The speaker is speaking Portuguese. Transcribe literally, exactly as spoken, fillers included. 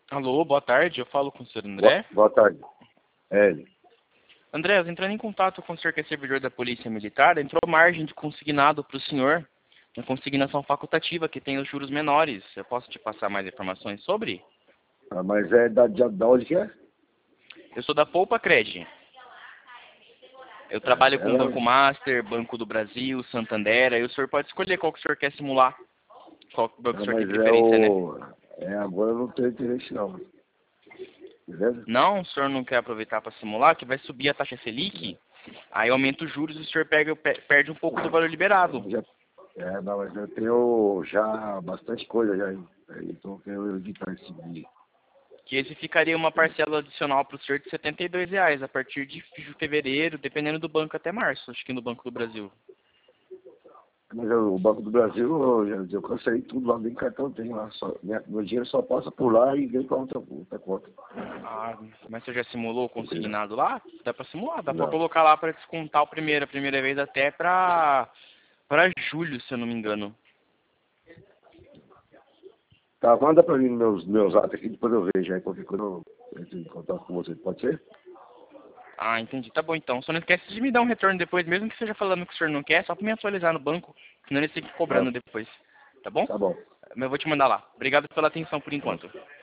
Alô, boa tarde, eu falo com o senhor Boa, André. boa tarde. É ele. André, eu entrando em contato com o senhor que é servidor da Polícia Militar, entrou margem de consignado para o senhor, uma consignação facultativa que tem os juros menores. Eu posso te passar mais informações sobre? Ah, mas é da, de, da onde que é? Eu sou da Poupa Cred. Eu trabalho com Ela, Banco Master, Banco do Brasil, Santander, aí o senhor pode escolher qual que o senhor quer simular. Qual banco o ah, senhor tem mas é preferência, né? o... É, agora eu não tenho interesse não. Beleza? Não, o senhor não quer aproveitar para simular, que vai subir a taxa Selic, aí aumenta os juros e o senhor pega, pe- perde um pouco do valor liberado. Eu já, é, não, mas eu tenho já bastante coisa já aí. Aí, então eu quero evitar esse dia. Que esse ficaria uma parcela adicional para o senhor de setenta e dois reais a partir de fevereiro, dependendo do banco até março, acho que no Banco do Brasil. Mas eu, o Banco do Brasil, eu, já- eu cancelei tudo lá, nem cartão tem lá. Só, minha, meu dinheiro só passa por lá e vem para outra, outra conta. Ah, mas você já simulou o consignado lá? Dá para simular, dá para Não. colocar lá para descontar o primeiro, a primeira vez até para para julho, se eu não me engano. Tá, manda pra mim meus, meus atos aqui, depois eu vejo aí, qualquer coisa eu entro em contato com você, pode ser? Ah, entendi. Tá bom então. Só não esquece de me dar um retorno depois, mesmo que seja falando que o senhor não quer, só para me atualizar no banco, senão eles ficam Tá, cobrando depois. Tá bom? tá bom. Mas eu vou te mandar lá. Obrigado pela atenção por Tá. enquanto.